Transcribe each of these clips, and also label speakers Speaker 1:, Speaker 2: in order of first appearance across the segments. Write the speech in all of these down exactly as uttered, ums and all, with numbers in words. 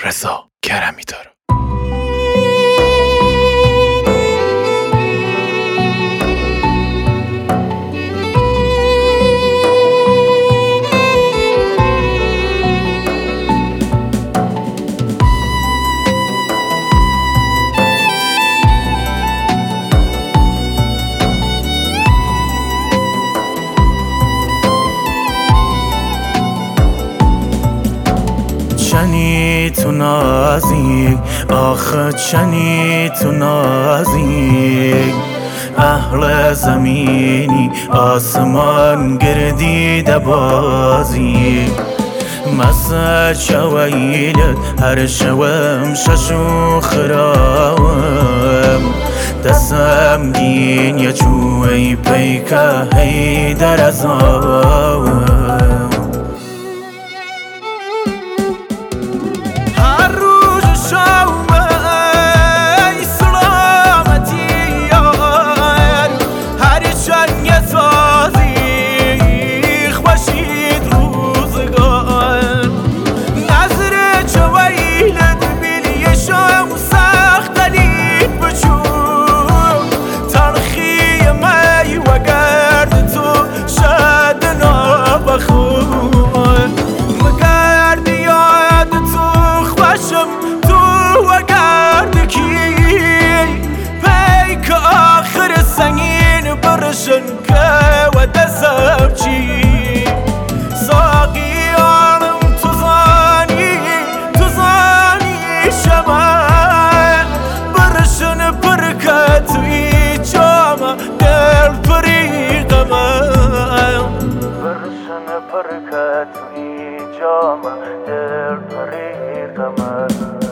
Speaker 1: رضا کرمی داره.
Speaker 2: چنی تو نازی آخه چنی تو نازی اهل زمینی آسمان گردیده بازی مسا شویلت هر شوم ششو خراوم دستم گین یا چوی پیکه هی در ازاوم شنكا ودسبشي ساقي عالم تزاني تزاني شمال برشن بركات ويجاما دل طريق ما برشن بركات ويجاما دل طريق ما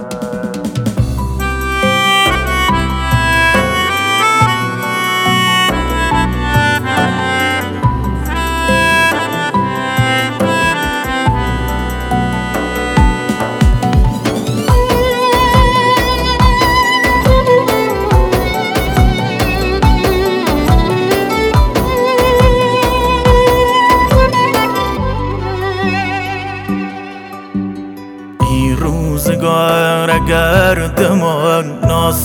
Speaker 2: روزگار اگر دمان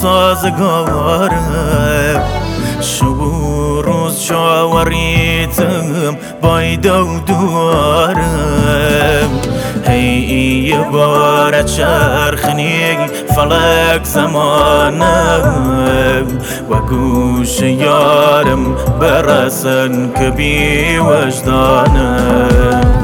Speaker 2: ناسازگاره شب روز شاوریتم بایدو دوارم هی یه بار چرخنی فلک زمانم و گوش یارم برسن که بی وجدانم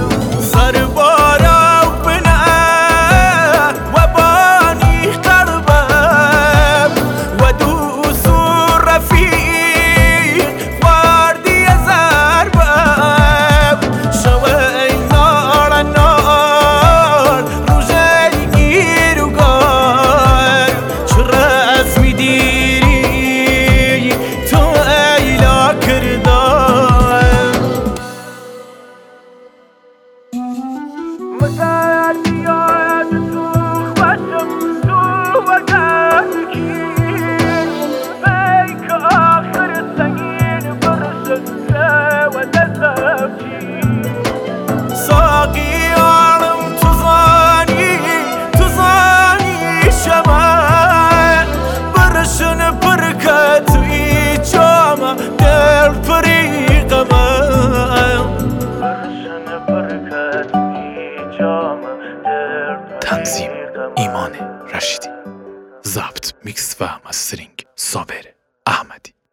Speaker 1: تنظیم ایمان رشیدی، ضبط میکس و مسترینگ صابر احمدی.